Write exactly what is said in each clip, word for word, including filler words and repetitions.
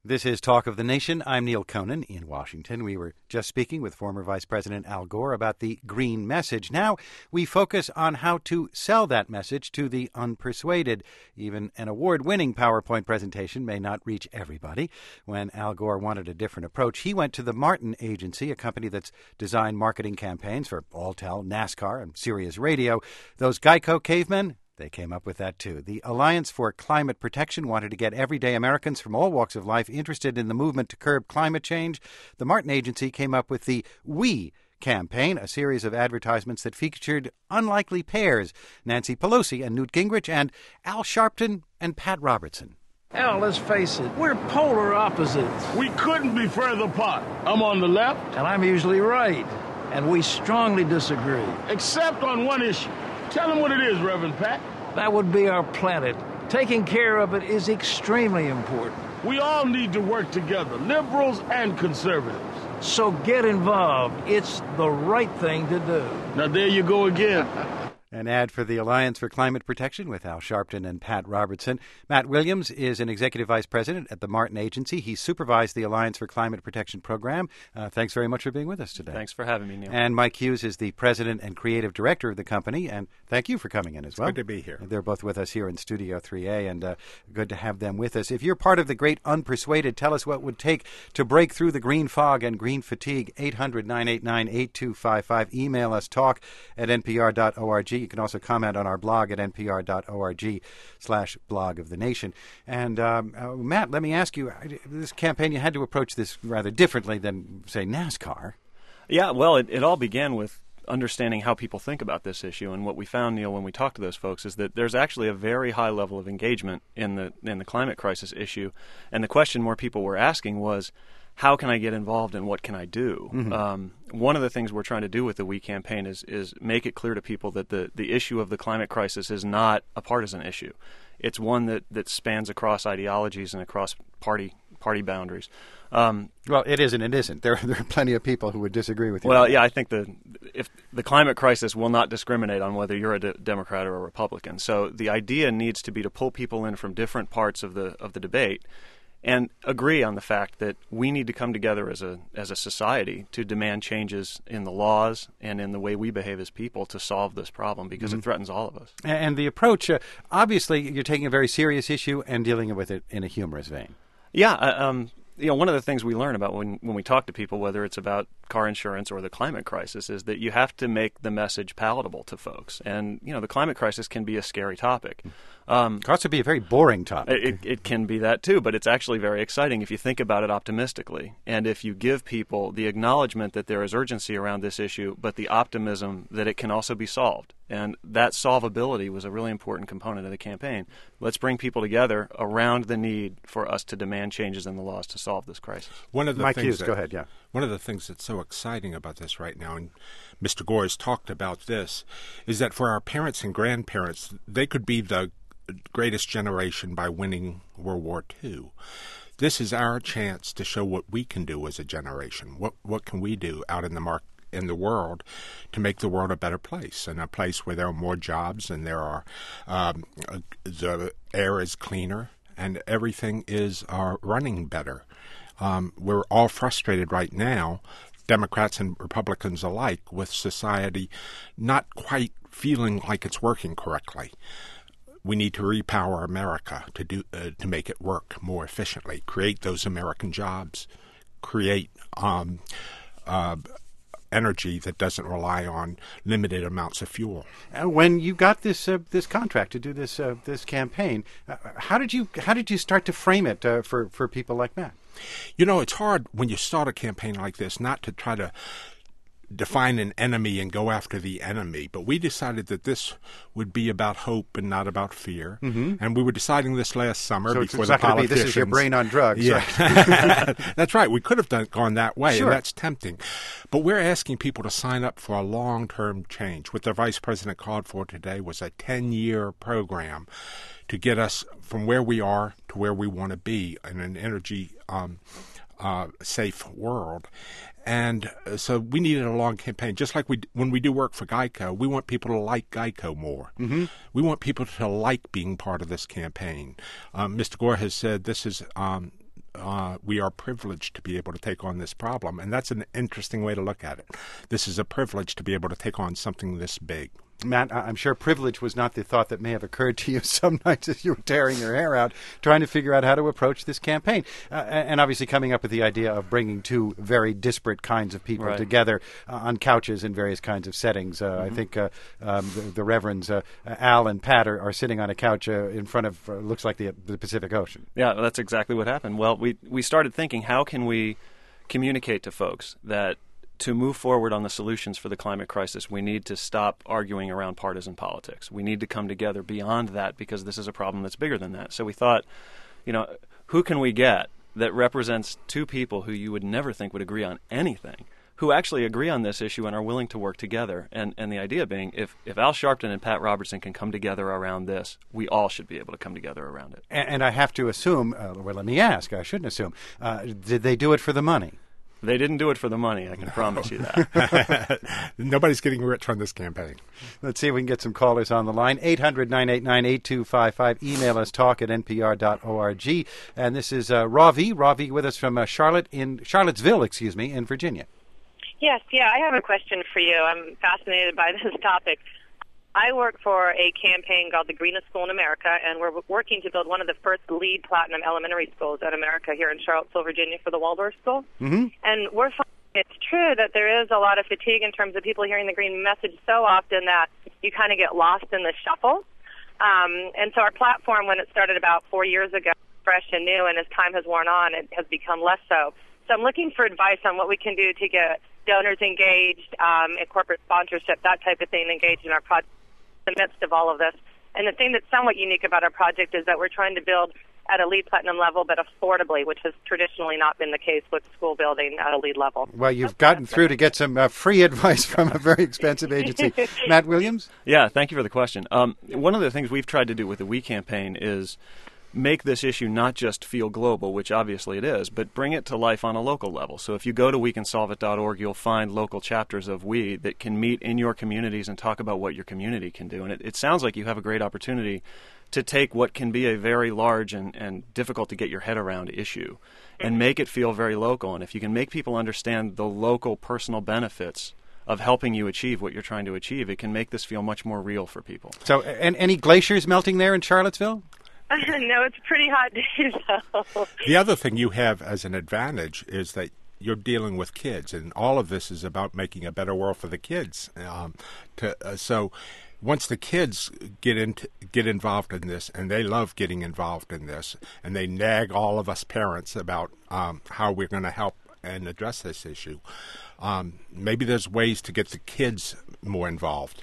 This is Talk of the Nation. I'm Neil Conan in Washington. We were just speaking with former Vice President Al Gore about the green message. Now we focus on how to sell that message to the unpersuaded. Even an award-winning PowerPoint presentation may not reach everybody. When Al Gore wanted a different approach, he went to the Martin Agency, a company that's designed marketing campaigns for Alltel, NASCAR, and Sirius Radio. Those Geico cavemen, they came up with that, too. The Alliance for Climate Protection wanted to get everyday Americans from all walks of life interested in the movement to curb climate change. The Martin Agency came up with the We campaign, a series of advertisements that featured unlikely pairs, Nancy Pelosi and Newt Gingrich, and Al Sharpton and Pat Robertson. Al, let's face it, we're polar opposites. We couldn't be further apart. I'm on the left. And I'm usually right. And we strongly disagree. Except on one issue. Tell them what it is, Reverend Pat. That would be our planet. Taking care of it is extremely important. We all need to work together, liberals and conservatives. So get involved. It's the right thing to do. Now there you go again. An ad for the Alliance for Climate Protection with Al Sharpton and Pat Robertson. Matt Williams is an executive vice president at the Martin Agency. He supervised the Alliance for Climate Protection program. Uh, thanks very much for being with us today. Thanks for having me, Neil. And Mike Hughes is the president and creative director of the company. And thank you for coming in as it's well. Good to be here. They're both with us here in Studio three A, and uh, good to have them with us. If you're part of the great unpersuaded, tell us what it would take to break through the green fog and green fatigue. eight hundred, nine eight nine, eight two five five. Email us, talk at n p r dot org. You can also comment on our blog at n p r dot org slash blog of the nation. And um, uh, Matt, let me ask you, this campaign, you had to approach this rather differently than, say, NASCAR. Yeah, well, it, it all began with understanding how people think about this issue. And what we found, Neil, when we talked to those folks is that there's actually a very high level of engagement in the in the climate crisis issue. And the question more people were asking was, how can I get involved and what can I do? Mm-hmm. Um, one of the things we're trying to do with the We campaign is is make it clear to people that the, the issue of the climate crisis is not a partisan issue. It's one that, that spans across ideologies and across party party boundaries. Um, well, it is and it isn't. There, there are plenty of people who would disagree with you. Well, yeah, I think the if the climate crisis will not discriminate on whether you're a de- Democrat or a Republican. So the idea needs to be to pull people in from different parts of the of the debate and agree on the fact that we need to come together as a as a society to demand changes in the laws and in the way we behave as people to solve this problem, because mm-hmm. it threatens all of us. And the approach, uh, obviously, you're taking a very serious issue and dealing with it in a humorous vein. Yeah, uh, um, you know, one of the things we learn about when, when we talk to people, whether it's about car insurance or the climate crisis, is that you have to make the message palatable to folks. And, you know, the climate crisis can be a scary topic. Um, it can also be a very boring topic. It, it can be that, too, but it's actually very exciting if you think about it optimistically. And if you give people the acknowledgement that there is urgency around this issue, but the optimism that it can also be solved. And that solvability was a really important component of the campaign. Let's bring people together around the need for us to demand changes in the laws to solve this crisis. One of the Mike things Hughes, that, go ahead, yeah. One of the things that's so exciting about this right now, and Mister Gore has talked about this, is that for our parents and grandparents, they could be the greatest generation by winning World War Two. This is our chance to show what we can do as a generation. What what can we do out in the market? in the world to make the world a better place, and a place where there are more jobs and there are um, uh, the air is cleaner and everything is uh, running better. Um, we're all frustrated right now, Democrats and Republicans alike, with society not quite feeling like it's working correctly. We need to repower America to do uh, to make it work more efficiently, create those American jobs, create um, uh, energy that doesn't rely on limited amounts of fuel. Uh, when you got this uh, this contract to do this uh, this campaign, uh, how did you how did you start to frame it uh, for for people like Matt? You know, it's hard when you start a campaign like this not to try to define an enemy and go after the enemy, but we decided that this would be about hope and not about fear. Mm-hmm. And we were deciding this last summer so before it's the politicians. Be, this is your brain on drugs. Yeah, right? That's right. We could have done, gone that way, sure. and that's tempting. But we're asking people to sign up for a long-term change. What the vice president called for today was a ten-year program to get us from where we are to where we want to be in an energy um, uh, safe world. And uh, so we needed a long campaign. Just like we when we do work for Geico, we want people to like Geico more. Mm-hmm. We want people to like being part of this campaign. Um, Mister Gore has said this is um, uh, we are privileged to be able to take on this problem. And that's an interesting way to look at it. This is a privilege to be able to take on something this big. Matt, I'm sure privilege was not the thought that may have occurred to you some nights as you were tearing your hair out, trying to figure out how to approach this campaign. Uh, and obviously coming up with the idea of bringing two very disparate kinds of people right. together uh, on couches in various kinds of settings. Uh, mm-hmm. I think uh, um, the, the Reverends uh, Al and Pat are, are sitting on a couch uh, in front of, uh, looks like the, the Pacific Ocean. Yeah, that's exactly what happened. Well, we, we started thinking, how can we communicate to folks that to move forward on the solutions for the climate crisis, we need to stop arguing around partisan politics. We need to come together beyond that because this is a problem that's bigger than that. So we thought, you know, who can we get that represents two people who you would never think would agree on anything, who actually agree on this issue and are willing to work together? And and the idea being, if, if Al Sharpton and Pat Robertson can come together around this, we all should be able to come together around it. And, and I have to assume, uh, well, let me ask, I shouldn't assume, uh, did they do it for the money? They didn't do it for the money, I can no. promise you that. Nobody's getting rich on this campaign. Let's see if we can get some callers on the line. eight hundred, nine eight nine, eight two five five. Email us, talk at n p r dot org. And this is uh, Ravi. Ravi with us from uh, Charlotte in Charlottesville, excuse me, in Virginia. Yes, yeah, I have a question for you. I'm fascinated by this topic. I work for a campaign called the Greenest School in America, and we're working to build one of the first LEED Platinum elementary schools in America here in Charlottesville, Virginia, for the Waldorf School. Mm-hmm. And we're finding it's true that there is a lot of fatigue in terms of people hearing the green message so often that you kind of get lost in the shuffle. Um, and so our platform, when it started about four years ago, fresh and new, and as time has worn on, it has become less so. So I'm looking for advice on what we can do to get donors engaged, um, and corporate sponsorship, that type of thing, engaged in our project in the midst of all of this. And the thing that's somewhat unique about our project is that we're trying to build at a LEED Platinum level, but affordably, which has traditionally not been the case with school building at a LEED level. Well, you've gotten through to get some uh, free advice from a very expensive agency. Matt Williams? Yeah, thank you for the question. Um, one of the things we've tried to do with the We campaign is make this issue not just feel global, which obviously it is, but bring it to life on a local level. So if you go to we can solve it dot org, you'll find local chapters of We that can meet in your communities and talk about what your community can do. And it, it sounds like you have a great opportunity to take what can be a very large and, and difficult to get your head around issue and make it feel very local. And if you can make people understand the local personal benefits of helping you achieve what you're trying to achieve, it can make this feel much more real for people. So, and any glaciers melting there in Charlottesville? No, it's pretty hot days, though. The other thing you have as an advantage is that you're dealing with kids, and all of this is about making a better world for the kids. Um, to, uh, so once the kids get into, get involved in this, and they love getting involved in this, and they nag all of us parents about um, how we're going to help and address this issue, um, maybe there's ways to get the kids more involved.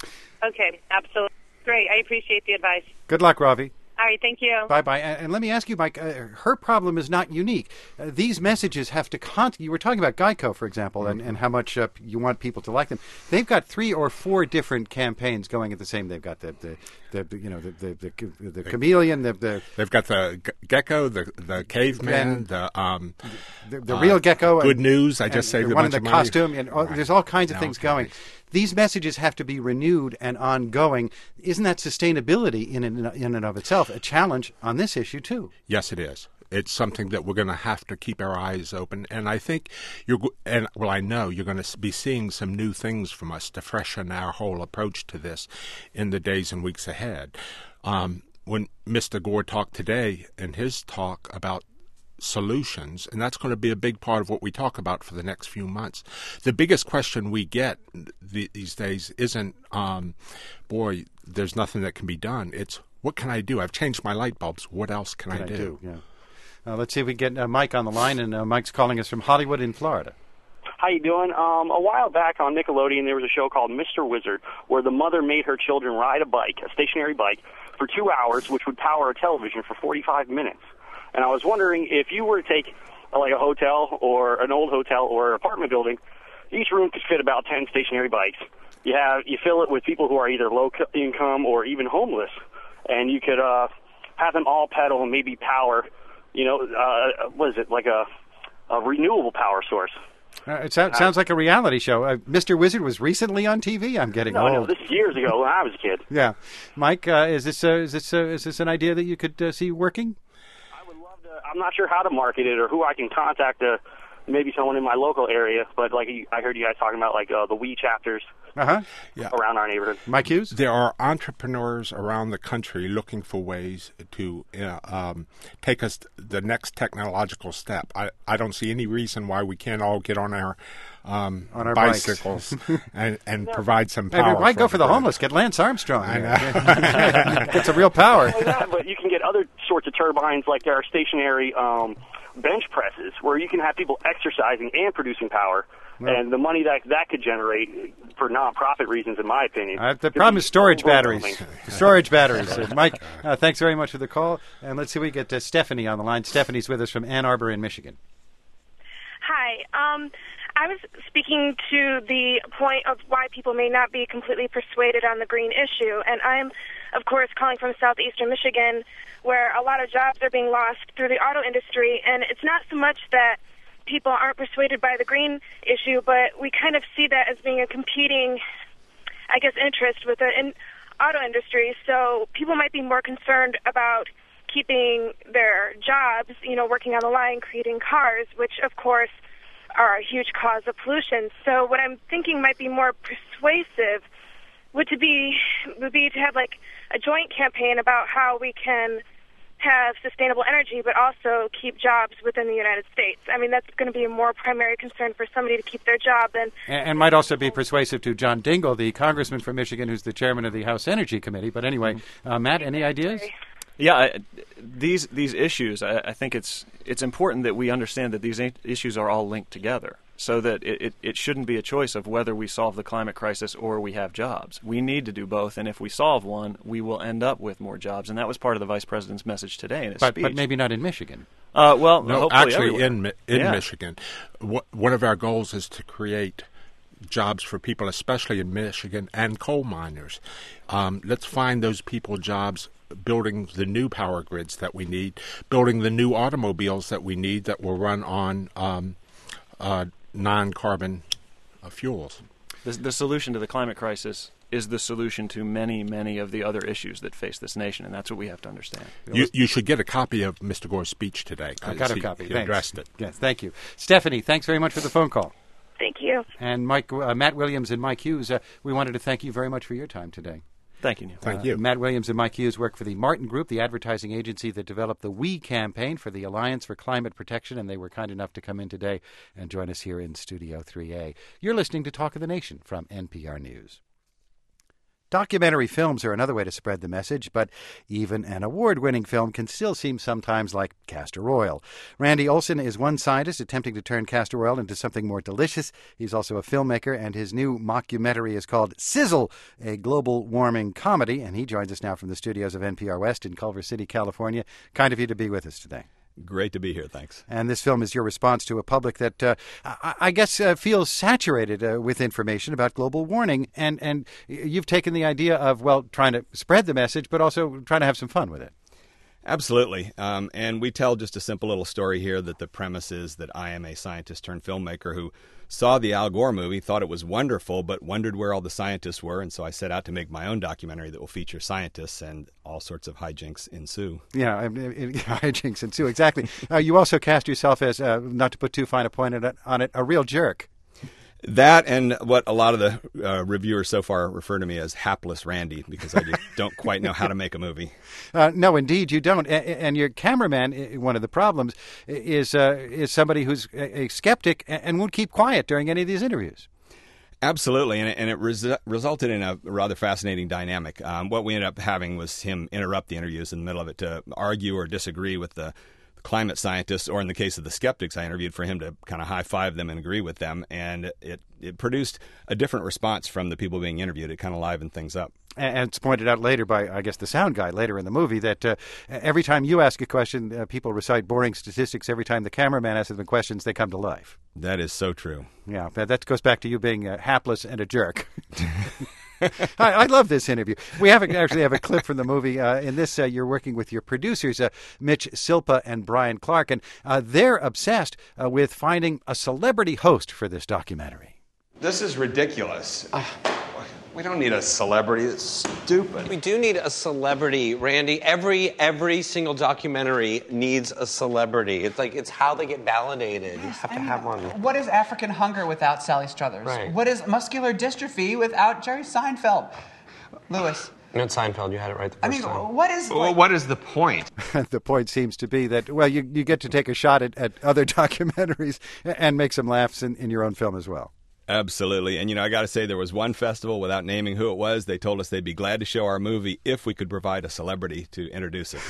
Okay, absolutely. Great. I appreciate the advice. Good luck, Ravi. All right, thank you. Bye-bye. And, and let me ask you, Mike, uh, her problem is not unique. Uh, these messages have to con- you were talking about Geico, for example, mm-hmm. and, and how much uh, you want people to like them. They've got three or four different campaigns going at the same. They've got the, the, the, the you know, the the, the, the chameleon, the, the They've got the ge- gecko, the the caveman, the um the, the real uh, gecko. Good and, news. I just saved a one bunch in of the money. costume, and all, right. there's all kinds of no, things okay. going. These messages have to be renewed and ongoing. Isn't that sustainability in and, in and of itself a challenge on this issue too? Yes, it is. It's something that we're going to have to keep our eyes open, and I think you're and well, I know you're going to be seeing some new things from us to freshen our whole approach to this in the days and weeks ahead. Um, when Mister Gore talked today in his talk about solutions, and that's going to be a big part of what we talk about for the next few months. The biggest question we get th- these days isn't, um, boy, there's nothing that can be done. It's, what can I do? I've changed my light bulbs. What else can, can I, I do? do? Yeah. Uh, let's see if we can get uh, Mike on the line, and uh, Mike's calling us from Hollywood in Florida. How you doing? Um, a while back on Nickelodeon, there was a show called Mister Wizard, where the mother made her children ride a bike, a stationary bike, for two hours, which would power a television for forty-five minutes. And I was wondering if you were to take uh, like a hotel or an old hotel or an apartment building, each room could fit about ten stationary bikes. You have you fill it with people who are either low income or even homeless, and you could uh, have them all pedal and maybe power, you know, uh, what is it, like a, a renewable power source. Uh, it so- sounds like a reality show. Uh, Mister Wizard was recently on T V. I'm getting no, old. No, this is years ago when I was a kid. Yeah, Mike, uh, is this uh, is this uh, is this an idea that you could uh, see working? I would love to I'm not sure how to market it or who I can contact. Uh, maybe someone in my local area, but like I heard you guys talking about like uh, the WE chapters uh-huh. yeah. around our neighborhood. Mike Hughes? There are entrepreneurs around the country looking for ways to uh, um, take us the next technological step. I, I don't see any reason why we can't all get on our um, on our bicycles and, and provide some power. Maybe why go for the grid. homeless? Get Lance Armstrong. I know. Get some real power. Well, yeah, but you can get other sorts of turbines, like there are stationary um, bench presses where you can have people exercising and producing power. No. And the money that that could generate for nonprofit reasons, in my opinion. Uh, the problem is storage batteries. storage batteries. Uh, Mike, uh, thanks very much for the call. And let's see if we get uh, Stephanie on the line. Stephanie's with us from Ann Arbor in Michigan. Hi. Um, I was speaking to the point of why people may not be completely persuaded on the green issue. And I'm, of course, calling from southeastern Michigan, where a lot of jobs are being lost through the auto industry. And it's not so much that people aren't persuaded by the green issue, but we kind of see that as being a competing, I guess, interest with the in auto industry. So people might be more concerned about keeping their jobs, you know, working on the line, creating cars, which, of course, are a huge cause of pollution. So what I'm thinking might be more persuasive would to be would be to have like a joint campaign about how we can have sustainable energy, but also keep jobs within the United States. I mean, that's going to be a more primary concern for somebody to keep their job than... And, and might also be persuasive to John Dingell, the congressman from Michigan, who's the chairman of the House Energy Committee. But anyway, uh, Matt, any ideas? Yeah, I, these these issues, I, I think it's it's important that we understand that these issues are all linked together, so that it, it, it shouldn't be a choice of whether we solve the climate crisis or we have jobs. We need to do both, and if we solve one, we will end up with more jobs. And that was part of the Vice President's message today in his but, speech. But maybe not in Michigan. Uh, well, no, hopefully actually everywhere. in in yeah. Michigan. One of our goals is to create jobs for people, especially in Michigan, and coal miners. Um, let's find those people jobs building the new power grids that we need, building the new automobiles that we need that will run on um, uh, non-carbon uh, fuels. The, the solution to the climate crisis is the solution to many, many of the other issues that face this nation, and that's what we have to understand. You, you should get a copy of Mister Gore's speech today. I got a he, copy. He Thanks. addressed it. Yes, thank you. Stephanie, thanks very much for the phone call. Thank you. And Mike, uh, Matt Williams and Mike Hughes, uh, we wanted to thank you very much for your time today. Thank you, Neil. Thank uh, you. Matt Williams and Mike Hughes work for the Martin Group, the advertising agency that developed the WE campaign for the Alliance for Climate Protection, and they were kind enough to come in today and join us here in Studio three A. You're listening to Talk of the Nation from N P R News. Documentary films are another way to spread the message, but even an award-winning film can still seem sometimes like castor oil. Randy Olson is one scientist attempting to turn castor oil into something more delicious. He's also a filmmaker, and his new mockumentary is called Sizzle, a global warming comedy, and he joins us now from the studios of N P R West in Culver City, California. Kind of you to be with us today. Great to be here, thanks. And this film is your response to a public that, uh, I, I guess, uh, feels saturated uh, with information about global warming. And, and you've taken the idea of, well, trying to spread the message, but also trying to have some fun with it. Absolutely. Um, and we tell just a simple little story here that the premise is that I am a scientist turned filmmaker who saw the Al Gore movie, thought it was wonderful, but wondered where all the scientists were. And so I set out to make my own documentary that will feature scientists, and all sorts of hijinks ensue. Yeah, it, it, hijinks ensue, exactly. uh, you also cast yourself as, uh, not to put too fine a point on it, on it, a real jerk. That and what a lot of the uh, reviewers so far refer to me as hapless Randy, because I just don't quite know how to make a movie. Uh, no, indeed, you don't. A- and your cameraman, one of the problems, is uh, is somebody who's a skeptic and won't keep quiet during any of these interviews. Absolutely, and it, and it res- resulted in a rather fascinating dynamic. Um, what we ended up having was him interrupt the interviews in the middle of it to argue or disagree with the climate scientists, or in the case of the skeptics I interviewed, for him to kind of high-five them and agree with them. And it, it produced a different response from the people being interviewed. It kind of livened things up. And it's pointed out later by, I guess, the sound guy later in the movie that uh, every time you ask a question, uh, people recite boring statistics. Every time the cameraman asks them questions, they come to life. That is so true. Yeah, that, that goes back to you being uh, hapless and a jerk. I, I love this interview. We have a, actually have a clip from the movie. Uh, in this, uh, you're working with your producers, uh, Mitch Silpa and Brian Clark, and uh, they're obsessed uh, with finding a celebrity host for this documentary. This is ridiculous. Uh, We don't need a celebrity. It's stupid. We do need a celebrity, Randy. Every every single documentary needs a celebrity. It's like it's how they get validated. You have to mean, have one. What is African hunger without Sally Struthers? Right. What is muscular dystrophy without Jerry Seinfeld? Lewis. Not Seinfeld. You had it right the first I mean, time. what is... Well, what is the point? The point seems to be that, well, you, you get to take a shot at, at other documentaries and make some laughs in, in your own film as well. Absolutely. And, you know, I got to say, there was one festival, without naming who it was, they told us they'd be glad to show our movie if we could provide a celebrity to introduce it.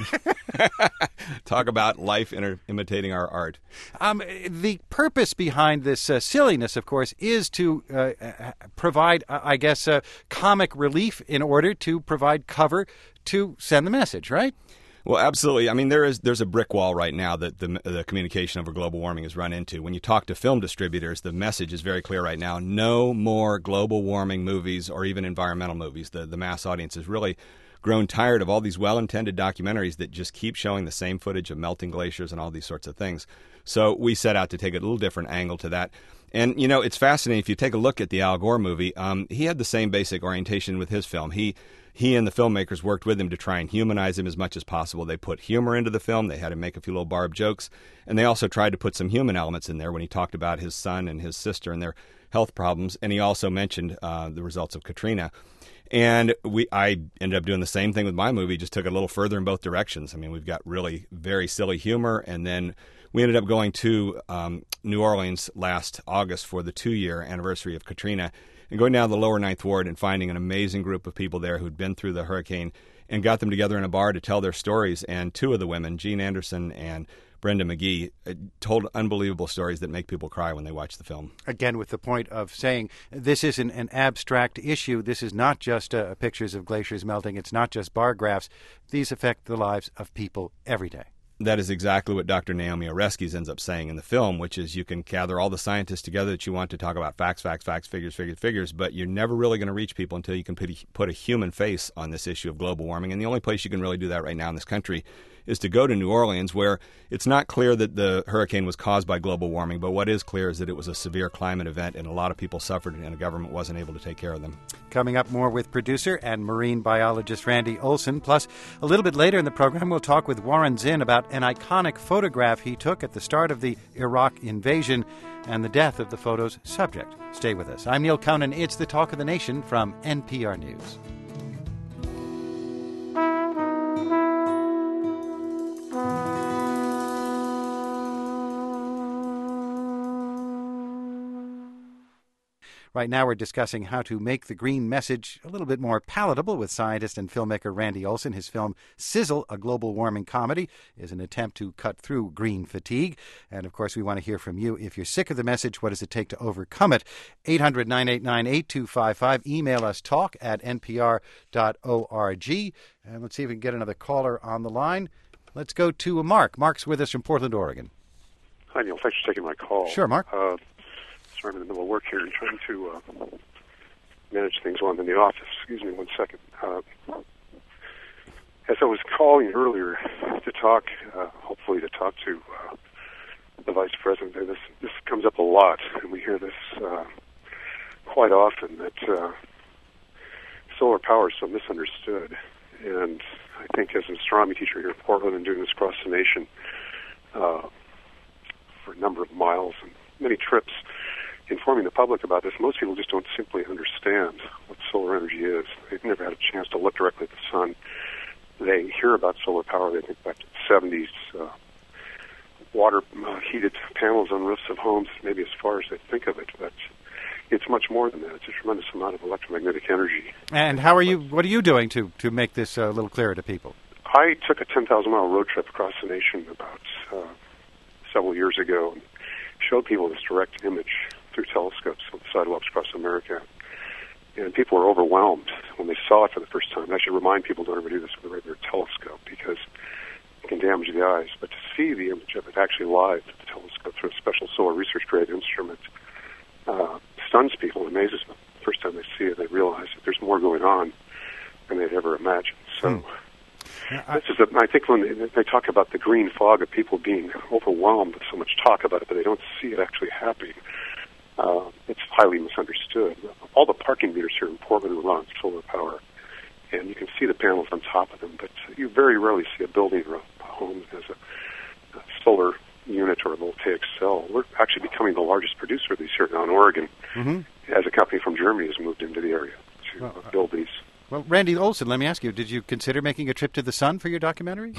Um, talk about life inter- imitating our art. Um, the purpose behind this uh, silliness, of course, is to uh, provide, uh, I guess, uh, comic relief in order to provide cover to send the message, right? Well, absolutely. I mean, there is there's a brick wall right now that the the communication over global warming has run into. When you talk to film distributors, the message is very clear right now. No more global warming movies or even environmental movies. The the mass audience has really grown tired of all these well-intended documentaries that just keep showing the same footage of melting glaciers and all these sorts of things. So we set out to take a little different angle to that. And, you know, it's fascinating. If you take a look at the Al Gore movie, um, he had the same basic orientation with his film. He He and the filmmakers worked with him to try and humanize him as much as possible. They put humor into the film. They had him make a few little barbed jokes. And they also tried to put some human elements in there when he talked about his son and his sister and their health problems. And he also mentioned uh, the results of Katrina. And we, I ended up doing the same thing with my movie, just took it a little further in both directions. I mean, we've got really very silly humor. And then we ended up going to um, New Orleans last August for the two-year anniversary of Katrina, and going down to the lower Ninth Ward and finding an amazing group of people there who'd been through the hurricane and got them together in a bar to tell their stories. And two of the women, Jean Anderson and Brenda McGee, told unbelievable stories that make people cry when they watch the film. Again, with the point of saying this isn't an abstract issue. This is not just uh, pictures of glaciers melting. It's not just bar graphs. These affect the lives of people every day. That is exactly what Doctor Naomi Oreskes ends up saying in the film, which is you can gather all the scientists together that you want to talk about facts, facts, facts, figures, figures, figures, but you're never really going to reach people until you can put a, put a human face on this issue of global warming. And the only place you can really do that right now in this country is to go to New Orleans, where it's not clear that the hurricane was caused by global warming, but what is clear is that it was a severe climate event and a lot of people suffered and the government wasn't able to take care of them. Coming up, more with producer and marine biologist Randy Olson. Plus, a little bit later in the program, we'll talk with Warren Zinn about an iconic photograph he took at the start of the Iraq invasion and the death of the photo's subject. Stay with us. I'm Neil Conan. It's the Talk of the Nation from N P R News. Right now we're discussing how to make the green message a little bit more palatable with scientist and filmmaker Randy Olson. His film Sizzle, a global warming comedy, is an attempt to cut through green fatigue. And, of course, we want to hear from you. If you're sick of the message, what does it take to overcome it? eight hundred, nine eight nine, eight two five five. Email us talk at n p r dot org. And let's see if we can get another caller on the line. Let's go to Mark. Mark's with us from Portland, Oregon. Hi, Neil. Thanks for taking my call. Sure, Mark. Uh, sorry, I'm in the middle of work here and trying to uh, manage things while I'm in the office. Excuse me one second. Uh, as I was calling earlier to talk, uh, hopefully to talk to uh, the Vice President, this, this comes up a lot, and we hear this uh, quite often, that uh, solar power is so misunderstood. And I think as an astronomy teacher here in Portland and doing this across the nation uh, for a number of miles and many trips, informing the public about this, most people just don't simply understand what solar energy is. They've never had a chance to look directly at the sun. They hear about solar power, they think back to the seventies, uh, water uh, heated panels on roofs of homes, maybe as far as they think of it, but it's much more than that. It's a tremendous amount of electromagnetic energy. And how are you, what are you doing to, to make this a little clearer to people? I took a ten thousand mile road trip across the nation about uh, several years ago and showed people this direct image through telescopes on the sidewalks across America. And people were overwhelmed when they saw it for the first time. I should remind people don't ever do this with a regular telescope because it can damage the eyes. But to see the image of it actually live with the telescope through a special solar research-grade instrument uh, stuns people, amazes them. The first time they see it, they realize that there's more going on than they'd ever imagined. So hmm. this is, a, I think when they, they talk about the green fog of people being overwhelmed with so much talk about it, but they don't see it actually happening. Uh, it's highly misunderstood. All the parking meters here in Portland run on solar power, and you can see the panels on top of them, but you very rarely see a building or a home that has a, a solar unit or a voltaic cell. We're actually becoming the largest producer of these here now in Oregon, mm-hmm. as a company from Germany has moved into the area to well, uh, build these. Well, Randy Olson, let me ask you, did you consider making a trip to the sun for your documentary?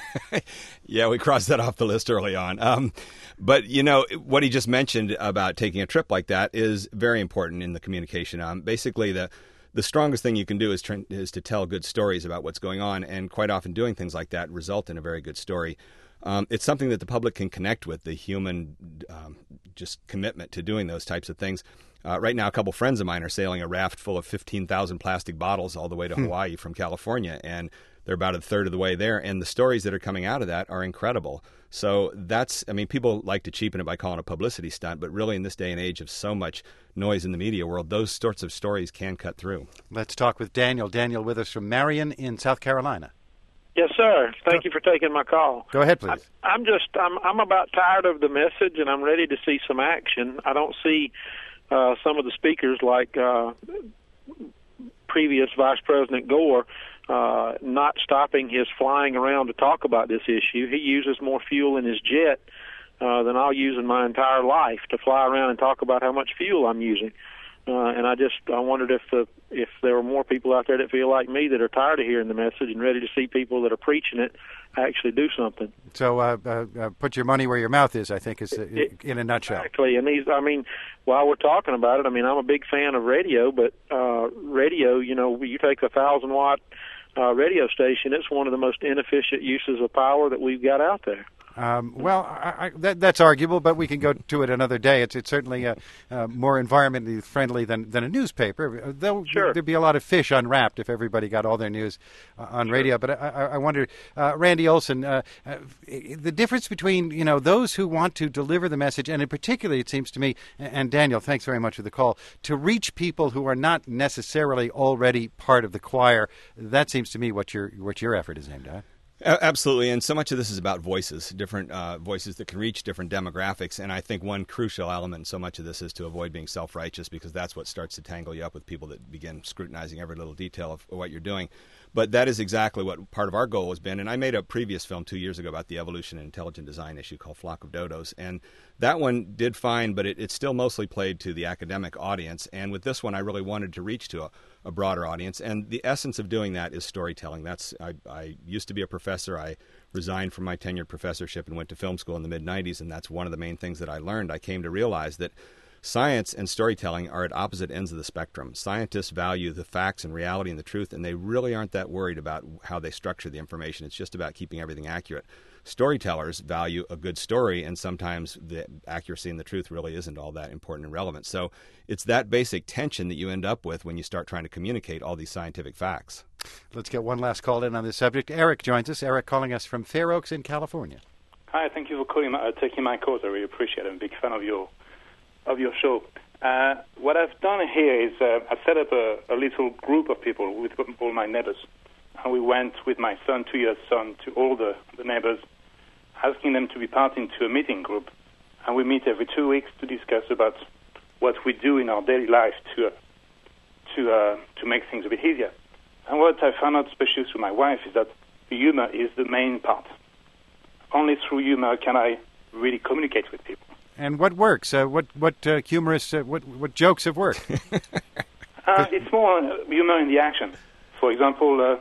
Yeah, we crossed that off the list early on. Um, but, you know, what he just mentioned about taking a trip like that is very important in the communication. Um, basically, the the strongest thing you can do is, tr- is to tell good stories about what's going on, and quite often doing things like that result in a very good story. Um, it's something that the public can connect with, the human um, just commitment to doing those types of things. Uh, right now, a couple friends of mine are sailing a raft full of fifteen thousand plastic bottles all the way to Hmm. Hawaii from California, and they're about a third of the way there, and the stories that are coming out of that are incredible. So that's, I mean, people like to cheapen it by calling it a publicity stunt, but really in this day and age of so much noise in the media world, those sorts of stories can cut through. Let's talk with Daniel. Daniel with us from Marion in South Carolina. Yes, sir. Thank you for taking my call. Go ahead, please. I, I'm just, I'm, I'm about tired of the message, and I'm ready to see some action. I don't see uh, some of the speakers like uh, previous Vice President Gore uh, not stopping his flying around to talk about this issue. He uses more fuel in his jet uh, than I'll use in my entire life to fly around and talk about how much fuel I'm using. Uh, and I just I wondered if the if there were more people out there that feel like me that are tired of hearing the message and ready to see people that are preaching it actually do something. So uh, uh, uh, put your money where your mouth is, I think, is uh, It- in a nutshell. Exactly, and these I mean, while we're talking about it, I mean I'm a big fan of radio, but uh, radio, you know, you take a thousand watt uh, radio station, it's one of the most inefficient uses of power that we've got out there. Um, well, I, I, that, that's arguable, but we can go to it another day. It's, it's certainly uh, uh, more environmentally friendly than, than a newspaper. Uh, Though Sure. there'd be a lot of fish unwrapped if everybody got all their news uh, on radio. But I, I, I wonder, uh, Randy Olson, uh, uh, the difference between you know those who want to deliver the message, and in particular, it seems to me, and Daniel, thanks very much for the call, to reach people who are not necessarily already part of the choir. That seems to me what your what your effort is aimed at. A- Absolutely, and so much of this is about voices, different uh, voices that can reach different demographics, and I think one crucial element in so much of this is to avoid being self-righteous, because that's what starts to tangle you up with people that begin scrutinizing every little detail of what you're doing. But that is exactly what part of our goal has been, and I made a previous film two years ago about the evolution and intelligent design issue called Flock of Dodos, and that one did fine, but it, it still mostly played to the academic audience, and with this one I really wanted to reach to a, a broader audience, and the essence of doing that is storytelling. That's I, I used to be a professor. I resigned from my tenured professorship and went to film school in the mid nineties, and that's one of the main things that I learned. I came to realize that science and storytelling are at opposite ends of the spectrum. Scientists value the facts and reality and the truth, and they really aren't that worried about how they structure the information. It's just about keeping everything accurate. Storytellers value a good story, and sometimes the accuracy and the truth really isn't all that important and relevant. So it's that basic tension that you end up with when you start trying to communicate all these scientific facts. Let's get one last call in on this subject. Eric joins us. Eric calling us from Fair Oaks in California. Hi, thank you for calling, uh, taking my calls. I really appreciate it. I'm a big fan of your of your show. Uh, what I've done here is uh, I set up a, a little group of people with all my neighbors, and we went with my son, two years son, to all the, the neighbors, asking them to be part into a meeting group, and we meet every two weeks to discuss about what we do in our daily life to uh, to uh, to make things a bit easier. And what I found out, especially through my wife, is that humor is the main part. Only through humor can I really communicate with people. And what works? Uh, what what uh, humorous? Uh, what what jokes have worked? uh, it's more uh, humor in the action. For example, uh,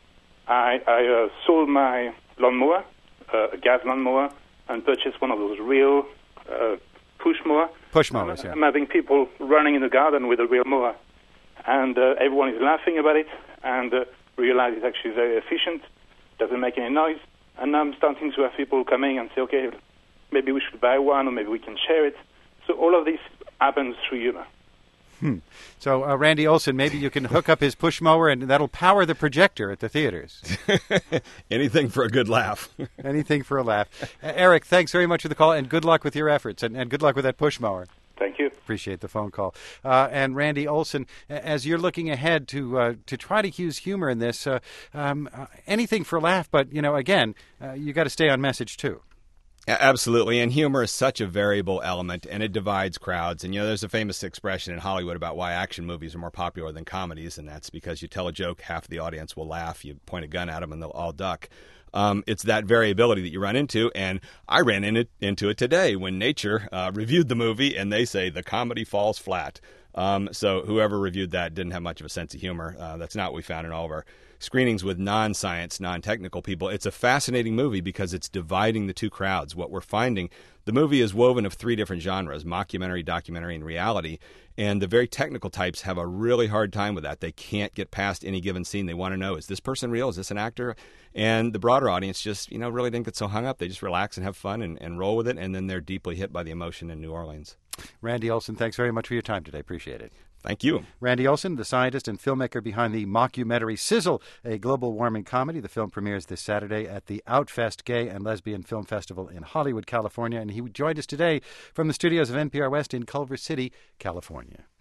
I, I uh, sold my lawnmower, uh, a gas lawnmower, and purchased one of those real uh, push mower. Push mowers, I'm, yeah. I'm having people running in the garden with a real mower, and uh, everyone is laughing about it, and uh, realize it's actually very efficient, doesn't make any noise. And now I'm starting to have people coming and say, okay, maybe we should buy one, or maybe we can share it. So all of this happens through humor. Hmm. So, uh, Randy Olson, maybe you can hook up his push mower, and that'll power the projector at the theaters. Anything for a good laugh. Anything for a laugh. Uh, Eric, thanks very much for the call, and good luck with your efforts, and, and good luck with that push mower. Thank you. Appreciate the phone call. Uh, and Randy Olson, as you're looking ahead to uh, to try to use humor in this, uh, um, uh, anything for a laugh, but, you know, again, uh, you got to stay on message, too. Absolutely, and humor is such a variable element, and it divides crowds. And, you know, there's a famous expression in Hollywood about why action movies are more popular than comedies, and that's because you tell a joke, half the audience will laugh, you point a gun at them, and they'll all duck. Um, it's that variability that you run into, and I ran in it, into it today when Nature uh, reviewed the movie, and they say the comedy falls flat. Um, so whoever reviewed that didn't have much of a sense of humor. Uh, that's not what we found in all of our screenings with non-science, non-technical people. It's a fascinating movie because it's dividing the two crowds. What we're finding, the movie is woven of three different genres, mockumentary, documentary, and reality. And the very technical types have a really hard time with that. They can't get past any given scene. They want to know, is this person real? Is this an actor? And the broader audience just, you know, really didn't get so hung up. They just relax and have fun and, and roll with it. And then they're deeply hit by the emotion in New Orleans. Randy Olson, thanks very much for your time today. Appreciate it. Thank you. Randy Olson, the scientist and filmmaker behind the mockumentary Sizzle, a global warming comedy. The film premieres this Saturday at the Outfest Gay and Lesbian Film Festival in Hollywood, California. And he joined us today from the studios of N P R West in Culver City, California.